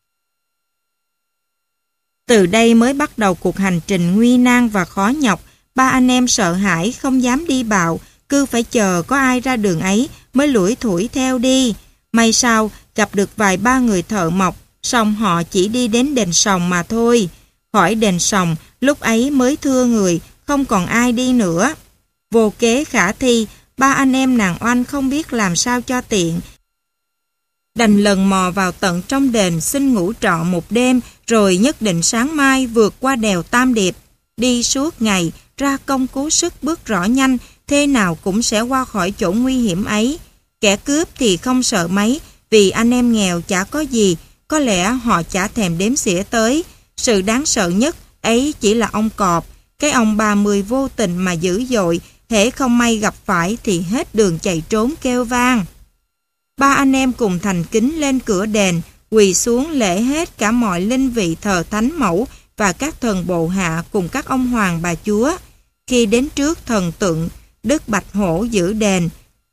Từ đây mới bắt đầu cuộc hành trình nguy nan và khó nhọc. Ba anh em sợ hãi không dám đi bạo, cứ phải chờ có ai ra đường ấy mới lủi thủi theo đi. May sao gặp được vài ba người thợ mộc, xong họ chỉ đi đến đền Sòng mà thôi. Khỏi đền Sòng, lúc ấy mới thưa người, không còn ai đi nữa. Vô kế khả thi, ba anh em nàng Oanh không biết làm sao cho tiện. Đành lần mò vào tận trong đền xin ngủ trọ một đêm, rồi nhất định sáng mai vượt qua đèo Tam Điệp. Đi suốt ngày, ra công cố sức bước rõ nhanh, thế nào cũng sẽ qua khỏi chỗ nguy hiểm ấy. Kẻ cướp thì không sợ mấy, vì anh em nghèo chả có gì, có lẽ họ chả thèm đếm xỉa tới. Sự đáng sợ nhất ấy chỉ là ông Cọp, cái ông ba mươi vô tình mà dữ dội, hễ không may gặp phải thì hết đường chạy trốn kêu vang. Ba anh em cùng thành kính lên cửa đền, quỳ xuống lễ hết cả mọi linh vị thờ thánh mẫu và các thần bộ hạ cùng các ông hoàng bà chúa. Khi đến trước thần tượng Đức Bạch Hổ giữ đền,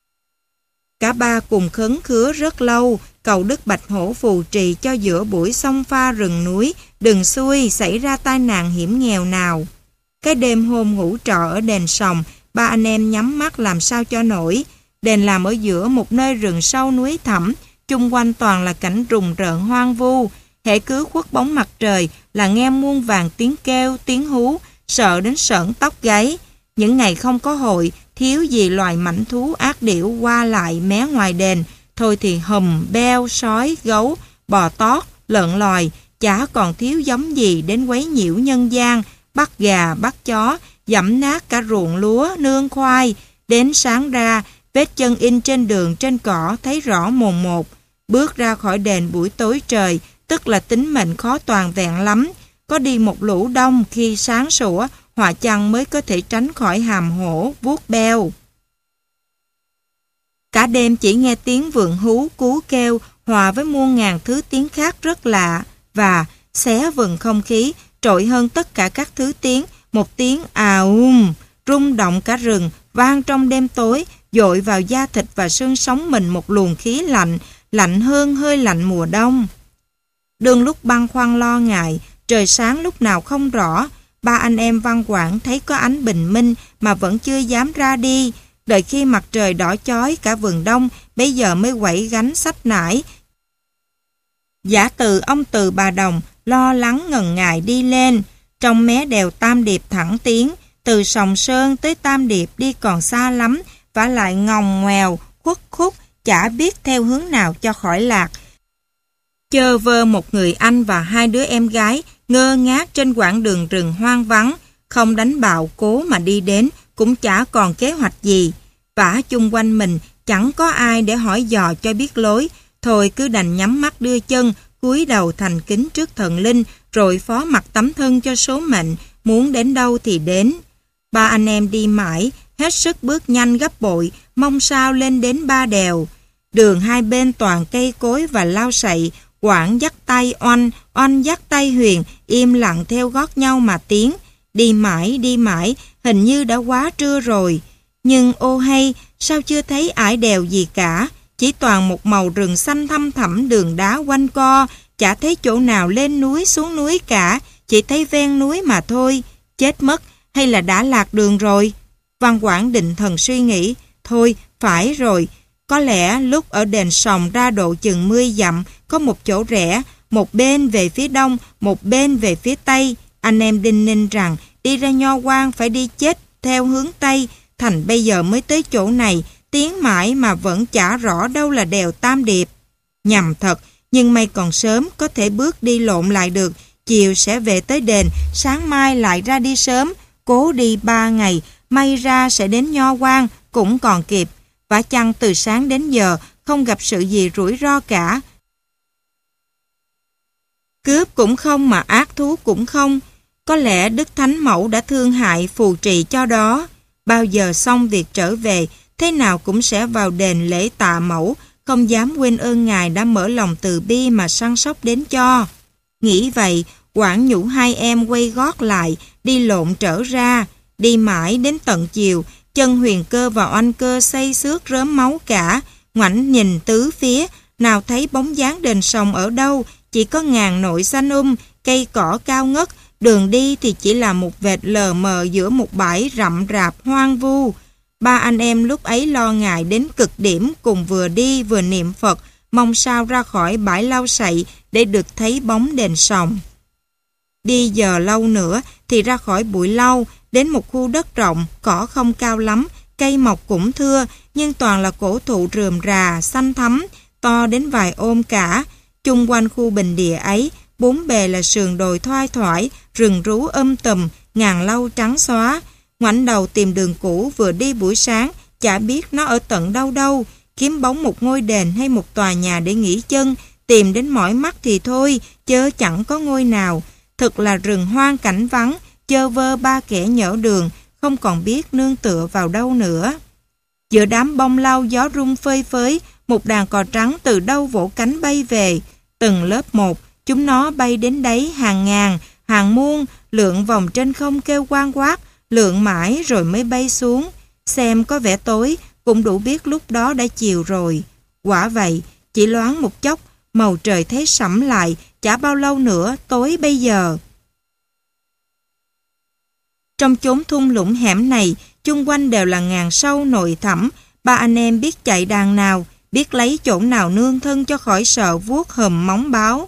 cả ba cùng khấn khứa rất lâu, cầu Đức Bạch Hổ phù trì cho giữa buổi sông pha rừng núi đừng xui xảy ra tai nạn hiểm nghèo nào. Cái đêm hôm ngủ trọ ở đền Sòng, ba anh em nhắm mắt làm sao cho nổi. Đền làm ở giữa một nơi rừng sâu núi thẳm, chung quanh toàn là cảnh rùng rợn hoang vu. Hễ cứ khuất bóng mặt trời là nghe muôn vàng tiếng kêu, tiếng hú, sợ đến sởn tóc gáy. Những ngày không có hội, thiếu gì loài mãnh thú ác điểu qua lại mé ngoài đền, thôi thì hùm, beo, sói, gấu, bò tót, lợn lòi, chả còn thiếu giống gì đến quấy nhiễu nhân gian, bắt gà, bắt chó, dẫm nát cả ruộng lúa, nương khoai. Đến sáng ra, vết chân in trên đường trên cỏ thấy rõ mồn một. Bước ra khỏi đền buổi tối trời, tức là tính mệnh khó toàn vẹn lắm. Có đi một lũ đông khi sáng sủa, họa chăng mới có thể tránh khỏi hàm hổ, vuốt beo. Cả đêm chỉ nghe tiếng vượn hú cú kêu hòa với muôn ngàn thứ tiếng khác rất lạ và xé vừng không khí, trội hơn tất cả các thứ tiếng, một tiếng à um, rung động cả rừng, vang trong đêm tối, dội vào da thịt và xương sống mình một luồng khí lạnh, lạnh hơn hơi lạnh mùa đông. Đương lúc băn khoăn lo ngại, trời sáng lúc nào không rõ, ba anh em Văn Quảng thấy có ánh bình minh mà vẫn chưa dám ra đi. Đợi khi mặt trời đỏ chói cả vườn đông, bây giờ mới quẩy gánh xách nải. Giả từ ông Từ bà Đồng lo lắng ngần ngại đi lên. Trong mé đèo Tam Điệp thẳng tiến, từ Sòng Sơn tới Tam Điệp đi còn xa lắm, vả lại ngòng ngoèo, khuất khúc, chả biết theo hướng nào cho khỏi lạc. Chơ vơ một người anh và hai đứa em gái ngơ ngác trên quãng đường rừng hoang vắng, không đánh bạo cố mà đi đến, cũng chả còn kế hoạch gì. Vả chung quanh mình chẳng có ai để hỏi dò cho biết lối, thôi cứ đành nhắm mắt đưa chân, cúi đầu thành kính trước thần linh, rồi phó mặc tấm thân cho số mệnh, muốn đến đâu thì đến. Ba anh em đi mãi, hết sức bước nhanh gấp bội, mong sao lên đến ba đèo. Đường hai bên toàn cây cối và lao sậy, Quảng dắt tay Oanh, Oanh dắt tay Huyền, im lặng theo gót nhau mà tiến. Đi mãi, đi mãi, hình như đã quá trưa rồi. Nhưng ô hay, sao chưa thấy ải đèo gì cả, chỉ toàn một màu rừng xanh thăm thẳm đường đá quanh co, chả thấy chỗ nào lên núi xuống núi cả, chỉ thấy ven núi mà thôi. Chết mất, hay là đã lạc đường rồi? Văn Quảng định thần suy nghĩ, thôi, phải rồi. Có lẽ lúc ở đền Sòng ra độ chừng mươi dặm, có một chỗ rẽ, một bên về phía đông, một bên về phía tây. Anh em đinh ninh rằng đi ra Nho Quan phải đi chết theo hướng Tây, thành bây giờ mới tới chỗ này, tiến mãi mà vẫn chả rõ đâu là đèo Tam Điệp. Nhầm thật, nhưng may còn sớm, có thể bước đi lộn lại được, chiều sẽ về tới đền, sáng mai lại ra đi sớm, cố đi ba ngày, may ra sẽ đến Nho Quan, cũng còn kịp. Vả chăng từ sáng đến giờ, không gặp sự gì rủi ro cả. Cướp cũng không mà ác thú cũng không. Có lẽ Đức Thánh Mẫu đã thương hại phù trì cho đó. Bao giờ xong việc trở về, thế nào cũng sẽ vào đền lễ tạ mẫu, không dám quên ơn Ngài đã mở lòng từ bi mà săn sóc đến cho. Nghĩ vậy, Quảng nhủ hai em quay gót lại, đi lộn trở ra. Đi mãi đến tận chiều, chân Huyền Cơ và Oanh Cơ say xước rớm máu cả. Ngoảnh nhìn tứ phía, nào thấy bóng dáng đền sòng ở đâu, chỉ có ngàn nội xanh um, cây cỏ cao ngất, đường đi thì chỉ là một vệt lờ mờ giữa một bãi rậm rạp hoang vu. Ba anh em lúc ấy lo ngại đến cực điểm, cùng vừa đi vừa niệm Phật, mong sao ra khỏi bãi lau sậy để được thấy bóng đền sòng. Đi giờ lâu nữa thì ra khỏi bụi lau, đến một khu đất rộng, cỏ không cao lắm, cây mọc cũng thưa, nhưng toàn là cổ thụ rườm rà, xanh thắm, to đến vài ôm cả. Chung quanh khu bình địa ấy, bốn bề là sườn đồi thoai thoải, rừng rú um tùm, ngàn lau trắng xóa. Ngoảnh đầu tìm đường cũ vừa đi buổi sáng, chả biết nó ở tận đâu đâu, kiếm bóng một ngôi đền hay một tòa nhà để nghỉ chân, tìm đến mỏi mắt thì thôi, chớ chẳng có ngôi nào. Thật là rừng hoang cảnh vắng, chơ vơ ba kẻ nhỡ đường, không còn biết nương tựa vào đâu nữa. Giữa đám bông lau gió rung phơi phới, một đàn cò trắng từ đâu vỗ cánh bay về. Từng lớp một, chúng nó bay đến đấy hàng ngàn, hàng muôn, lượn vòng trên không kêu quang quát, lượn mãi rồi mới bay xuống. Xem có vẻ tối, cũng đủ biết lúc đó đã chiều rồi. Quả vậy, chỉ loáng một chốc, màu trời thấy sẫm lại, chả bao lâu nữa tối bây giờ. Trong chốn thung lũng hẻm này, chung quanh đều là ngàn sâu nội thẳm. Ba anh em biết chạy đàn nào, biết lấy chỗ nào nương thân cho khỏi sợ vuốt hùm móng báo.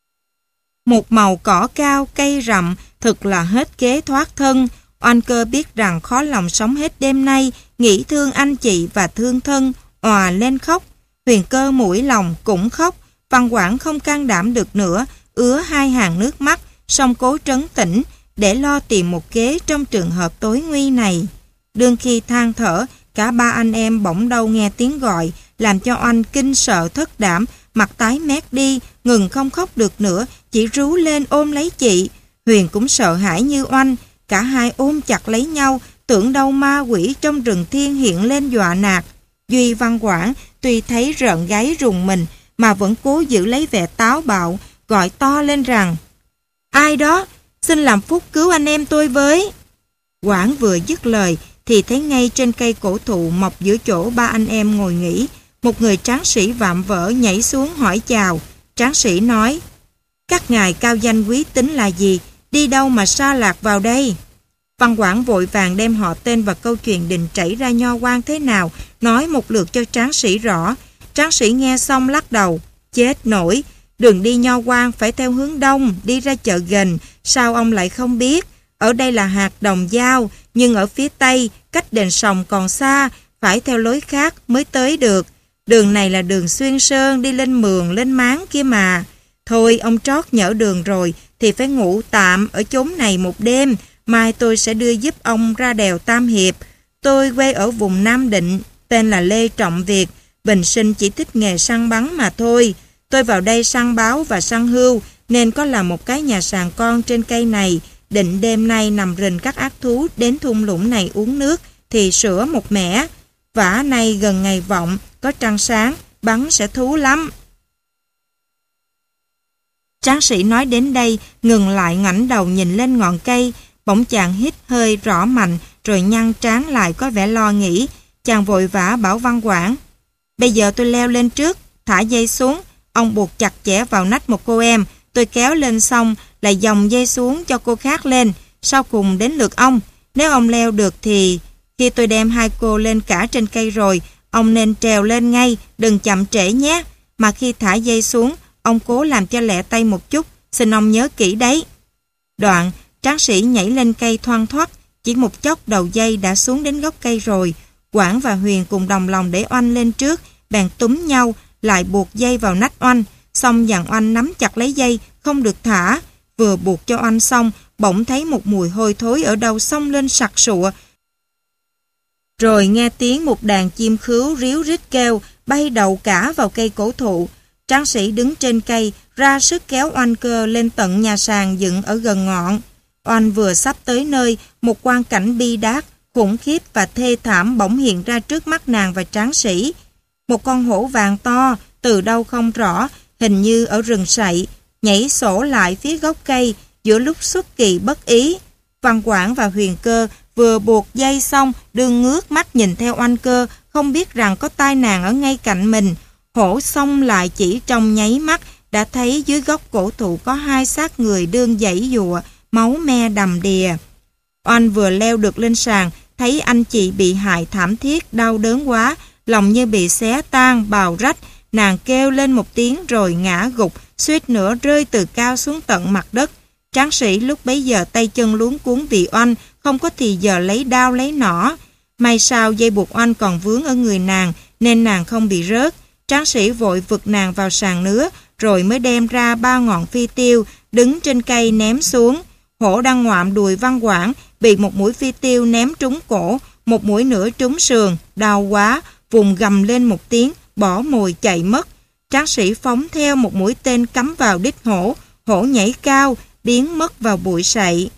Một màu cỏ cao, cây rậm, thực là hết kế thoát thân. Oanh Cơ biết rằng khó lòng sống hết đêm nay, nghĩ thương anh chị và thương thân, òa lên khóc. Huyền Cơ mũi lòng cũng khóc. Văn Quảng không can đảm được nữa, ứa hai hàng nước mắt, song cố trấn tĩnh để lo tìm một kế trong trường hợp tối nguy này. Đương khi than thở, cả ba anh em bỗng đâu nghe tiếng gọi, làm cho Oanh kinh sợ thất đảm, mặt tái mét đi, ngừng không khóc được nữa, chỉ rú lên ôm lấy chị. Huyền cũng sợ hãi như Oanh, cả hai ôm chặt lấy nhau, tưởng đâu ma quỷ trong rừng thiên hiện lên dọa nạt. Duy Văn Quảng tuy thấy rợn gáy rùng mình, mà vẫn cố giữ lấy vẻ táo bạo, gọi to lên rằng: "Ai đó, xin làm phúc cứu anh em tôi với." Quảng vừa dứt lời thì thấy ngay trên cây cổ thụ mọc giữa chỗ ba anh em ngồi nghỉ, một người tráng sĩ vạm vỡ nhảy xuống hỏi chào. Tráng sĩ nói: "Các ngài cao danh quý tính là gì? Đi đâu mà sa lạc vào đây?" Văn Quảng vội vàng đem họ tên và câu chuyện đình trảy ra Nho Quan thế nào, nói một lượt cho tráng sĩ rõ. Tráng sĩ nghe xong lắc đầu: "Chết nổi, đường đi Nho Quan phải theo hướng đông, đi ra chợ Gần, sao ông lại không biết? Ở đây là hạt Đồng Giao, nhưng ở phía tây, cách đền sòng còn xa, phải theo lối khác mới tới được. Đường này là đường xuyên sơn đi lên Mường, lên Máng kia mà. Thôi ông trót nhỡ đường rồi, thì phải ngủ tạm ở chốn này một đêm, mai tôi sẽ đưa giúp ông ra đèo Tam Hiệp. Tôi quê ở vùng Nam Định, tên là Lê Trọng Việt, bình sinh chỉ thích nghề săn bắn mà thôi. Tôi vào đây săn báo và săn hươu, nên có làm một cái nhà sàn con trên cây này, định đêm nay nằm rình các ác thú đến thung lũng này uống nước, thì sửa một mẻ. Vả nay gần ngày vọng, có trăng sáng, bắn sẽ thú lắm." Tráng sĩ nói đến đây, ngừng lại ngoảnh đầu nhìn lên ngọn cây, bỗng chàng hít hơi rõ mạnh, rồi nhăn trán lại có vẻ lo nghĩ. Chàng vội vã bảo Văn Quảng: "Bây giờ tôi leo lên trước, thả dây xuống, ông buộc chặt chẽ vào nách một cô em, tôi kéo lên xong lại dòng dây xuống cho cô khác lên, sau cùng đến lượt ông. Nếu ông leo được thì khi tôi đem hai cô lên cả trên cây rồi, ông nên trèo lên ngay, đừng chậm trễ nhé. Mà khi thả dây xuống, ông cố làm cho lẹ tay một chút, xin ông nhớ kỹ đấy." Đoạn, tráng sĩ nhảy lên cây thoăn thoắt, Chỉ một chốc đầu dây đã xuống đến gốc cây rồi. Quảng và Huyền cùng đồng lòng để Oanh lên trước, bèn túm nhau, lại buộc dây vào nách Oanh. Xong dặn Oanh nắm chặt lấy dây, không được thả. Vừa buộc cho Oanh xong, bỗng thấy một mùi hôi thối ở đâu xông lên sặc sụa. Rồi nghe tiếng một đàn chim khứu ríu rít kêu, bay đầu cả vào cây cổ thụ. Tráng sĩ đứng trên cây, ra sức kéo Oanh Cơ lên tận nhà sàn dựng ở gần ngọn. Oanh vừa sắp tới nơi, một quang cảnh bi đát, khủng khiếp và thê thảm bỗng hiện ra trước mắt nàng và tráng sĩ. Một con hổ vàng to, từ đâu không rõ, hình như ở rừng sậy, nhảy sổ lại phía gốc cây, giữa lúc xuất kỳ bất ý. Văn Quảng và Huyền Cơ vừa buộc dây xong, đương ngước mắt nhìn theo Oanh Cơ, không biết rằng có tai nạn ở ngay cạnh mình. Hổ xông lại chỉ trong nháy mắt, đã thấy dưới gốc cổ thụ có hai xác người đương giãy giụa, máu me đầm đìa. Oanh vừa leo được lên sàn, thấy anh chị bị hại thảm thiết, đau đớn quá, lòng như bị xé tan, bào rách. Nàng kêu lên một tiếng rồi ngã gục, suýt nữa rơi từ cao xuống tận mặt đất. Tráng sĩ lúc bấy giờ tay chân luống cuống vì Oanh, không có thì giờ lấy đao lấy nỏ. May sao dây buộc Oanh còn vướng ở người nàng, nên nàng không bị rớt. Tráng sĩ vội vực nàng vào sàn nứa, rồi mới đem ra ba ngọn phi tiêu, đứng trên cây ném xuống. Hổ đang ngoạm đùi Văn Quảng, bị một mũi phi tiêu ném trúng cổ, một mũi nữa trúng sườn, đau quá, vùng gầm lên một tiếng, bỏ mồi chạy mất. Tráng sĩ phóng theo một mũi tên cắm vào đít hổ, hổ nhảy cao, biến mất vào bụi sậy.